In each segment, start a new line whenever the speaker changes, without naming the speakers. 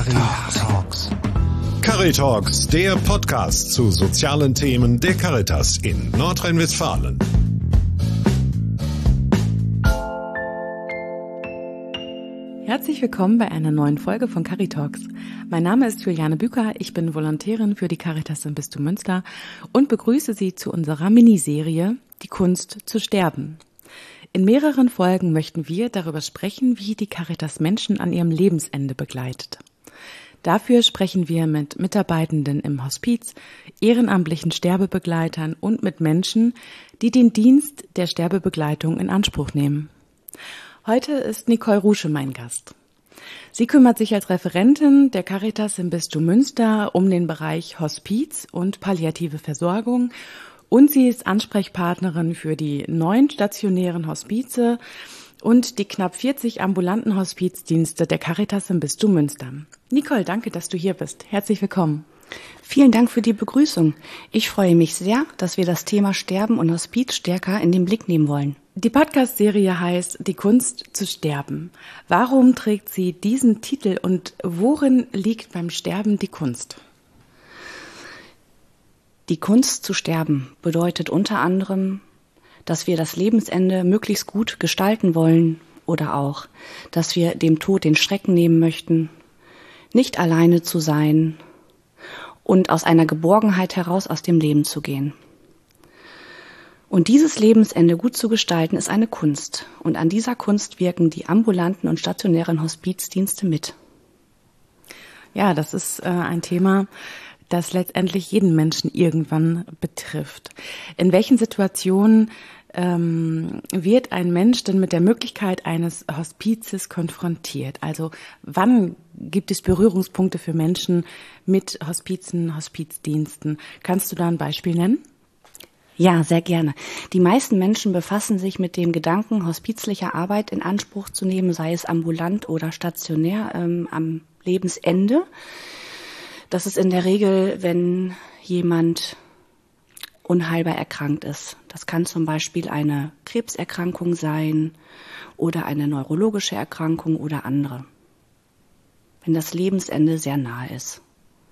Caritalks. Caritalks, der Podcast zu sozialen Themen der Caritas in Nordrhein-Westfalen.
Herzlich willkommen bei einer neuen Folge von Caritalks. Mein Name ist Juliane Büker, ich bin Volontärin für die Caritas im Bistum Münster und begrüße Sie zu unserer Miniserie Die Kunst zu sterben. In mehreren Folgen möchten wir darüber sprechen, wie die Caritas Menschen an ihrem Lebensende begleitet. Dafür sprechen wir mit Mitarbeitenden im Hospiz, ehrenamtlichen Sterbebegleitern und mit Menschen, die den Dienst der Sterbebegleitung in Anspruch nehmen. Heute ist Nicole Rusche mein Gast. Sie kümmert sich als Referentin der Caritas im Bistum Münster um den Bereich Hospiz und palliative Versorgung und sie ist Ansprechpartnerin für die 9 stationären Hospize und die knapp 40 ambulanten Hospizdienste der Caritas im Bistum Münster. Nicole, danke, dass du hier bist. Herzlich willkommen.
Vielen Dank für die Begrüßung. Ich freue mich sehr, dass wir das Thema Sterben und Hospiz stärker in den Blick nehmen wollen.
Die Podcast-Serie heißt Die Kunst zu sterben. Warum trägt sie diesen Titel und worin liegt beim Sterben die Kunst?
Die Kunst zu sterben bedeutet unter anderem, dass wir das Lebensende möglichst gut gestalten wollen oder auch, dass wir dem Tod den Schrecken nehmen möchten, nicht alleine zu sein und aus einer Geborgenheit heraus aus dem Leben zu gehen. Und dieses Lebensende gut zu gestalten, ist eine Kunst. Und an dieser Kunst wirken die ambulanten und stationären Hospizdienste mit.
Ja, das ist ein Thema, das letztendlich jeden Menschen irgendwann betrifft. In welchen Situationen wird ein Mensch denn mit der Möglichkeit eines Hospizes konfrontiert? Also wann gibt es Berührungspunkte für Menschen mit Hospizen, Hospizdiensten? Kannst du da ein Beispiel nennen?
Ja, sehr gerne. Die meisten Menschen befassen sich mit dem Gedanken, hospizliche Arbeit in Anspruch zu nehmen, sei es ambulant oder stationär, am Lebensende. Das ist in der Regel, wenn jemand unheilbar erkrankt ist. Das kann zum Beispiel eine Krebserkrankung sein oder eine neurologische Erkrankung oder andere. Wenn das Lebensende sehr nahe ist.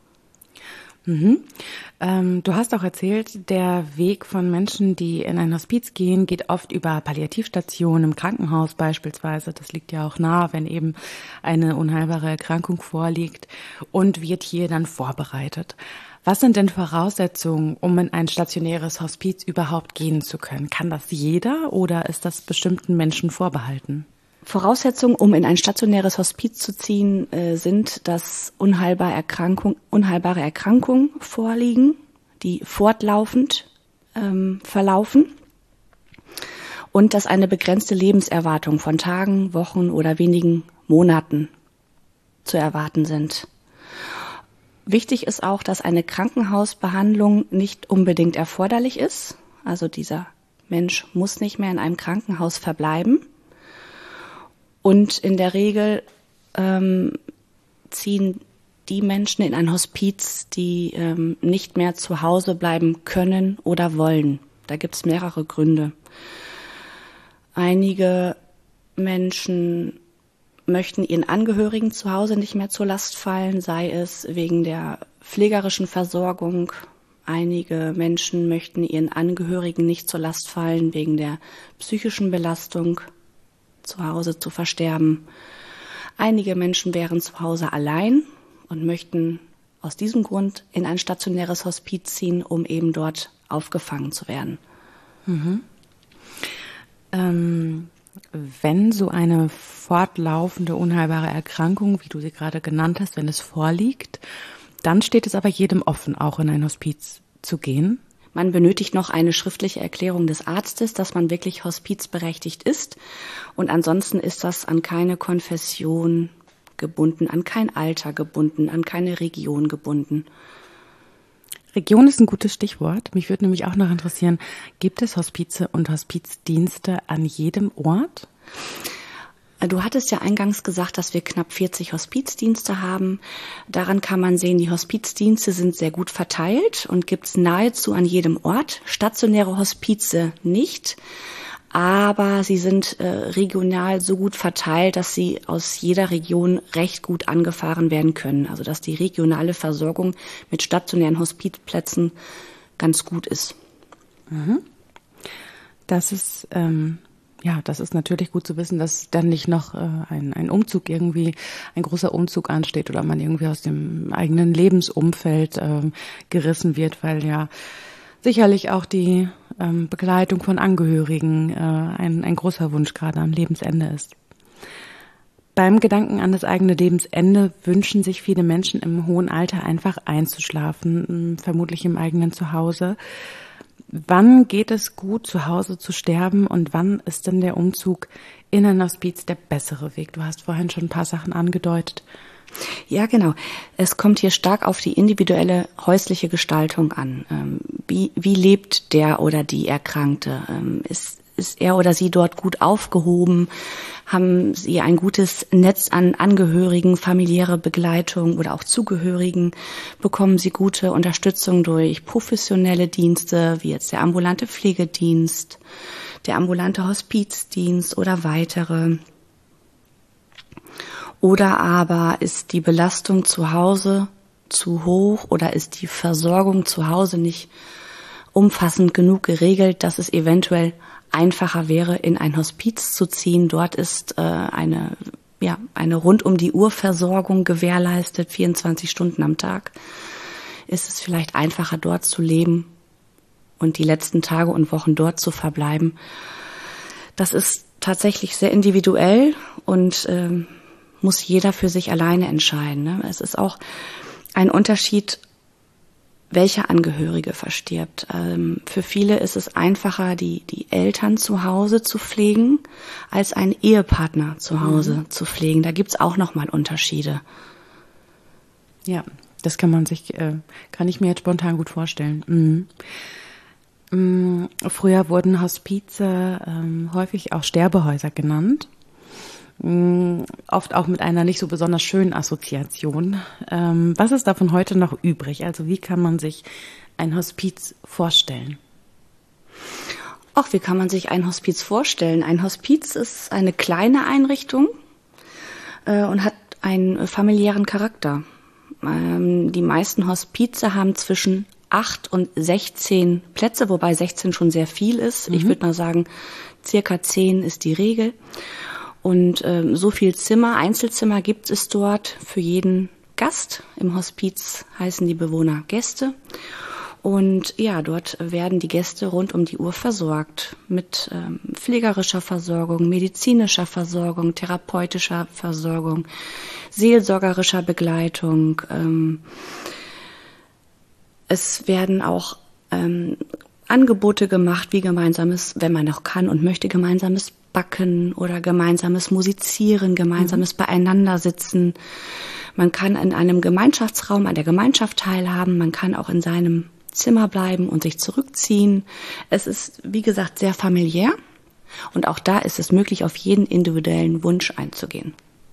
Mhm. Du hast auch erzählt, der Weg von Menschen, die in ein Hospiz gehen, geht oft über Palliativstationen im Krankenhaus beispielsweise. Das liegt ja auch nahe, wenn eben eine unheilbare Erkrankung vorliegt und wird hier dann vorbereitet. Was sind denn Voraussetzungen, um in ein stationäres Hospiz überhaupt gehen zu können? Kann das jeder oder ist das bestimmten Menschen vorbehalten?
Voraussetzungen, um in ein stationäres Hospiz zu ziehen, sind, dass unheilbare Erkrankungen vorliegen, die fortlaufend verlaufen und dass eine begrenzte Lebenserwartung von Tagen, Wochen oder wenigen Monaten zu erwarten sind. Wichtig ist auch, dass eine Krankenhausbehandlung nicht unbedingt erforderlich ist. Also dieser Mensch muss nicht mehr in einem Krankenhaus verbleiben. Und in der Regel ziehen die Menschen in ein Hospiz, die nicht mehr zu Hause bleiben können oder wollen. Da gibt es mehrere Gründe. Einige Menschen möchten ihren Angehörigen zu Hause nicht mehr zur Last fallen, sei es wegen der pflegerischen Versorgung. Einige Menschen möchten ihren Angehörigen nicht zur Last fallen wegen der psychischen Belastung, zu Hause zu versterben. Einige Menschen wären zu Hause allein und möchten aus diesem Grund in ein stationäres Hospiz ziehen, um eben dort aufgefangen zu werden.
Mhm. Wenn so eine fortlaufende, unheilbare Erkrankung, wie du sie gerade genannt hast, wenn es vorliegt, dann steht es aber jedem offen, auch in ein Hospiz zu gehen.
Man benötigt noch eine schriftliche Erklärung des Arztes, dass man wirklich hospizberechtigt ist. Und ansonsten ist das an keine Konfession gebunden, an kein Alter gebunden, an keine Region gebunden.
Region ist ein gutes Stichwort. Mich würde nämlich auch noch interessieren, gibt es Hospize und Hospizdienste an jedem Ort?
Du hattest ja eingangs gesagt, dass wir knapp 40 Hospizdienste haben. Daran kann man sehen, die Hospizdienste sind sehr gut verteilt und gibt es nahezu an jedem Ort. Stationäre Hospize nicht, aber sie sind regional so gut verteilt, dass sie aus jeder Region recht gut angefahren werden können. Also dass die regionale Versorgung mit stationären Hospizplätzen ganz gut ist.
Das ist das ist natürlich gut zu wissen, dass dann nicht noch ein Umzug irgendwie, ein großer Umzug ansteht oder man irgendwie aus dem eigenen Lebensumfeld gerissen wird, weil ja sicherlich auch die Begleitung von Angehörigen ein großer Wunsch gerade am Lebensende ist. Beim Gedanken an das eigene Lebensende wünschen sich viele Menschen im hohen Alter einfach einzuschlafen, vermutlich im eigenen Zuhause. Wann geht es gut, zu Hause zu sterben und wann ist denn der Umzug in ein Hospiz der bessere Weg? Du hast vorhin schon ein paar Sachen angedeutet.
Ja, genau. Es kommt hier stark auf die individuelle häusliche Gestaltung an. Wie lebt der oder die Erkrankte? Ist er oder sie dort gut aufgehoben? Haben sie ein gutes Netz an Angehörigen, familiäre Begleitung oder auch Zugehörigen? Bekommen sie gute Unterstützung durch professionelle Dienste, wie jetzt der ambulante Pflegedienst, der ambulante Hospizdienst oder weitere? Oder aber ist die Belastung zu Hause zu hoch oder ist die Versorgung zu Hause nicht umfassend genug geregelt, dass es eventuell einfacher wäre, in ein Hospiz zu ziehen. Dort ist eine rund um die Uhr Versorgung gewährleistet, 24 Stunden am Tag. Ist es vielleicht einfacher, dort zu leben und die letzten Tage und Wochen dort zu verbleiben. Das ist tatsächlich sehr individuell und muss jeder für sich alleine entscheiden. Ne? Es ist auch ein Unterschied, welcher Angehörige verstirbt. Für viele ist es einfacher, die Eltern zu Hause zu pflegen, als einen Ehepartner zu Hause zu pflegen. Da gibt's auch nochmal Unterschiede.
Ja, das kann ich mir jetzt spontan gut vorstellen. Früher wurden Hospize häufig auch Sterbehäuser genannt. Oft auch mit einer nicht so besonders schönen Assoziation. Was ist davon heute noch übrig? Also wie kann man sich ein Hospiz vorstellen?
Wie kann man sich ein Hospiz vorstellen? Ein Hospiz ist eine kleine Einrichtung und hat einen familiären Charakter. Die meisten Hospize haben zwischen 8 und 16 Plätze, wobei 16 schon sehr viel ist. Ich würde mal sagen, circa 10 ist die Regel. Und so viel Einzelzimmer gibt es dort für jeden Gast. Im Hospiz heißen die Bewohner Gäste. Und ja, dort werden die Gäste rund um die Uhr versorgt mit pflegerischer Versorgung, medizinischer Versorgung, therapeutischer Versorgung, seelsorgerischer Begleitung. Es werden auch Angebote gemacht, wie gemeinsames, wenn man noch kann und möchte, gemeinsames Backen oder gemeinsames Musizieren, gemeinsames Beieinandersitzen. Man kann in einem Gemeinschaftsraum an der Gemeinschaft teilhaben, man kann auch in seinem Zimmer bleiben und sich zurückziehen. Es ist, wie gesagt, sehr familiär und auch da ist es möglich, auf jeden individuellen Wunsch einzugehen.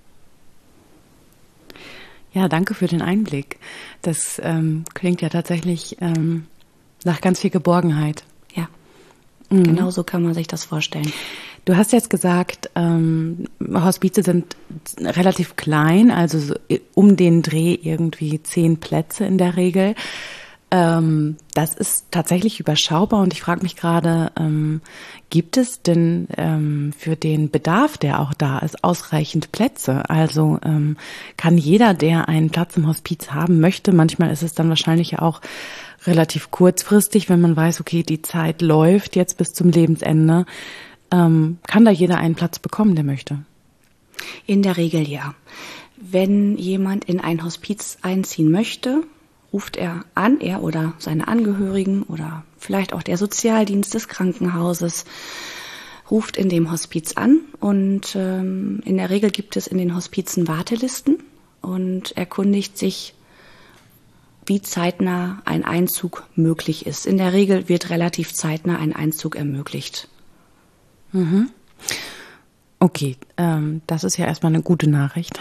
Ja, danke für den Einblick. Das klingt ja tatsächlich nach ganz viel Geborgenheit.
Ja, genau so kann man sich das vorstellen.
Du hast jetzt gesagt, Hospize sind relativ klein, also so um den Dreh irgendwie 10 Plätze in der Regel. Das ist tatsächlich überschaubar und ich frage mich gerade, gibt es denn für den Bedarf, der auch da ist, ausreichend Plätze? Also kann jeder, der einen Platz im Hospiz haben möchte, manchmal ist es dann wahrscheinlich ja auch relativ kurzfristig, wenn man weiß, okay, die Zeit läuft jetzt bis zum Lebensende, kann da jeder einen Platz bekommen, der möchte?
In der Regel ja. Wenn jemand in ein Hospiz einziehen möchte, ruft er an, er oder seine Angehörigen oder vielleicht auch der Sozialdienst des Krankenhauses, ruft in dem Hospiz an und in der Regel gibt es in den Hospizen Wartelisten und erkundigt sich, wie zeitnah ein Einzug möglich ist. In der Regel wird relativ zeitnah ein Einzug ermöglicht.
Okay, das ist ja erstmal eine gute Nachricht.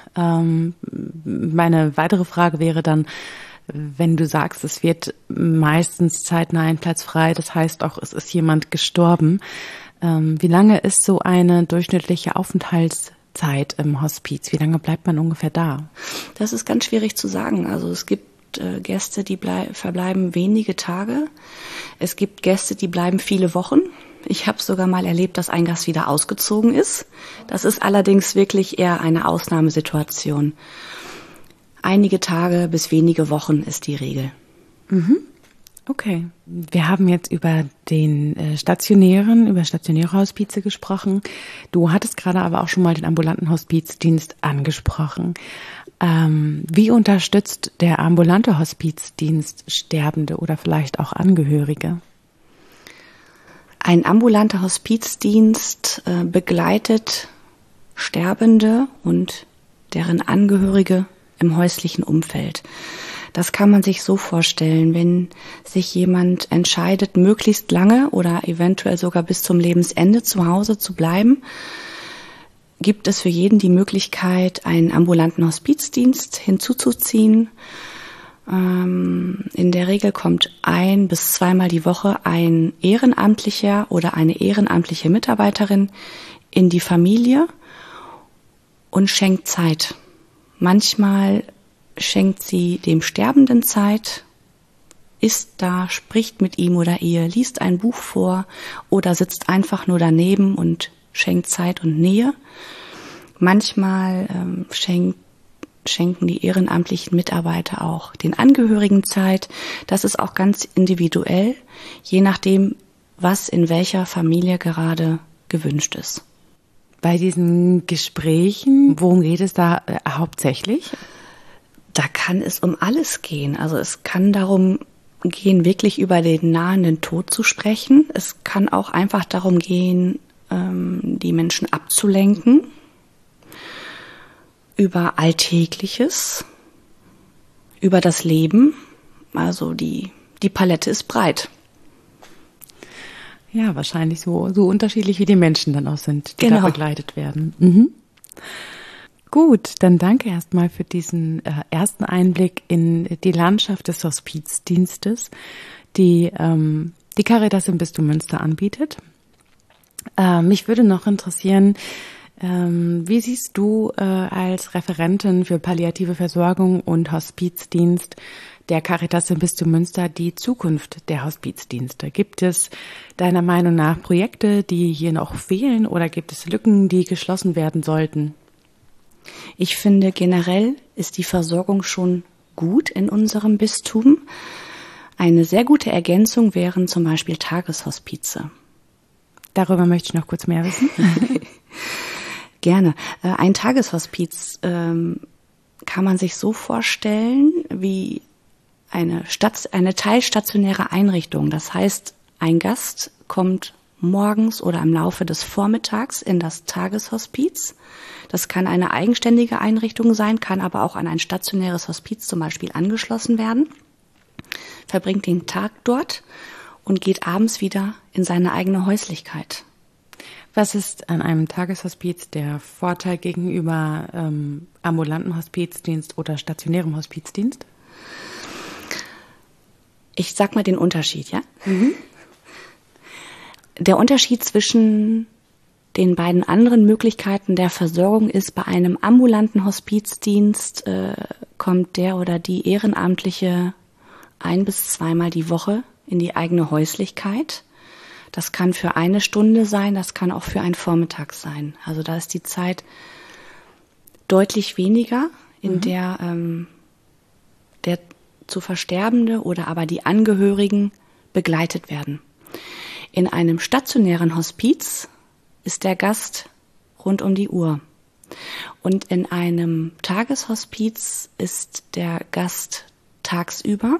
Meine weitere Frage wäre dann, wenn du sagst, es wird meistens zeitnah ein Platz frei, das heißt auch, es ist jemand gestorben. Wie lange ist so eine durchschnittliche Aufenthaltszeit im Hospiz? Wie lange bleibt man ungefähr da?
Das ist ganz schwierig zu sagen. Also es gibt Gäste, die verbleiben wenige Tage. Es gibt Gäste, die bleiben viele Wochen. Ich habe sogar mal erlebt, dass ein Gast wieder ausgezogen ist. Das ist allerdings wirklich eher eine Ausnahmesituation. Einige Tage bis wenige Wochen ist die Regel.
Okay. Wir haben jetzt über stationäre Hospize gesprochen. Du hattest gerade aber auch schon mal den ambulanten Hospizdienst angesprochen. Wie unterstützt der ambulante Hospizdienst Sterbende oder vielleicht auch Angehörige?
Ein ambulanter Hospizdienst begleitet Sterbende und deren Angehörige im häuslichen Umfeld. Das kann man sich so vorstellen, wenn sich jemand entscheidet, möglichst lange oder eventuell sogar bis zum Lebensende zu Hause zu bleiben, gibt es für jeden die Möglichkeit, einen ambulanten Hospizdienst hinzuzuziehen. In der Regel kommt 1- bis 2-mal die Woche ein Ehrenamtlicher oder eine ehrenamtliche Mitarbeiterin in die Familie und schenkt Zeit. Manchmal schenkt sie dem Sterbenden Zeit, ist da, spricht mit ihm oder ihr, liest ein Buch vor oder sitzt einfach nur daneben und schenkt Zeit und Nähe. Manchmal schenken die ehrenamtlichen Mitarbeiter auch den Angehörigen Zeit. Das ist auch ganz individuell, je nachdem, was in welcher Familie gerade gewünscht ist.
Bei diesen Gesprächen, worum geht es da hauptsächlich?
Da kann es um alles gehen. Also es kann darum gehen, wirklich über den nahenden Tod zu sprechen. Es kann auch einfach darum gehen, die Menschen abzulenken über Alltägliches, über das Leben. Also die Palette ist breit.
Ja, wahrscheinlich so unterschiedlich, wie die Menschen dann auch sind, die da begleitet werden. Gut, dann danke erstmal für diesen ersten Einblick in die Landschaft des Hospizdienstes, die Caritas im Bistum Münster anbietet. Mich würde noch interessieren, wie siehst du als Referentin für palliative Versorgung und Hospizdienst der Caritas im Bistum Münster die Zukunft der Hospizdienste? Gibt es deiner Meinung nach Projekte, die hier noch fehlen, oder gibt es Lücken, die geschlossen werden sollten?
Ich finde, generell ist die Versorgung schon gut in unserem Bistum. Eine sehr gute Ergänzung wären zum Beispiel Tageshospize.
Darüber möchte ich noch kurz mehr wissen.
Gerne. Ein Tageshospiz kann man sich so vorstellen wie eine teilstationäre Einrichtung. Das heißt, ein Gast kommt morgens oder im Laufe des Vormittags in das Tageshospiz. Das kann eine eigenständige Einrichtung sein, kann aber auch an ein stationäres Hospiz zum Beispiel angeschlossen werden, verbringt den Tag dort und geht abends wieder in seine eigene Häuslichkeit.
Was ist an einem Tageshospiz der Vorteil gegenüber ambulanten Hospizdienst oder stationärem Hospizdienst?
Ich sag mal den Unterschied, ja? Der Unterschied zwischen den beiden anderen Möglichkeiten der Versorgung ist, bei einem ambulanten Hospizdienst kommt der oder die Ehrenamtliche 1- bis 2-mal die Woche in die eigene Häuslichkeit. Das kann für 1 Stunde sein, das kann auch für einen Vormittag sein. Also da ist die Zeit deutlich weniger, in der der zu Versterbende oder aber die Angehörigen begleitet werden. In einem stationären Hospiz ist der Gast rund um die Uhr. Und in einem Tageshospiz ist der Gast tagsüber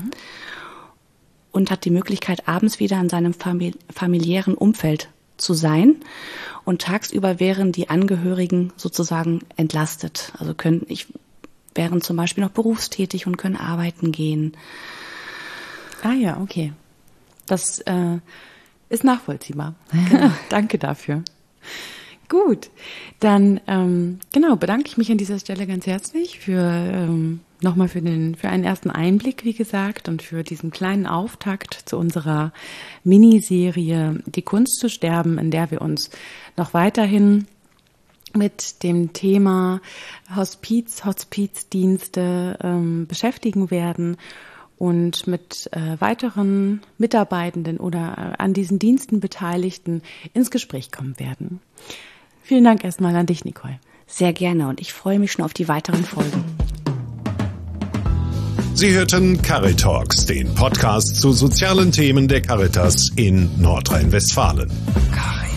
und hat die Möglichkeit, abends wieder in seinem familiären Umfeld zu sein. Und tagsüber wären die Angehörigen sozusagen entlastet. Also wären zum Beispiel noch berufstätig und können arbeiten gehen.
Ah ja, okay. Das ist nachvollziehbar. Genau. Danke dafür. Gut, dann bedanke ich mich an dieser Stelle ganz herzlich für nochmal für einen ersten Einblick, wie gesagt, und für diesen kleinen Auftakt zu unserer Miniserie Die Kunst zu sterben, in der wir uns noch weiterhin mit dem Thema Hospizdienste beschäftigen werden und mit weiteren Mitarbeitenden oder an diesen Diensten Beteiligten ins Gespräch kommen werden. Vielen Dank erstmal an dich, Nicole.
Sehr gerne und ich freue mich schon auf die weiteren Folgen.
Sie hörten Caritalks, den Podcast zu sozialen Themen der Caritas in Nordrhein-Westfalen.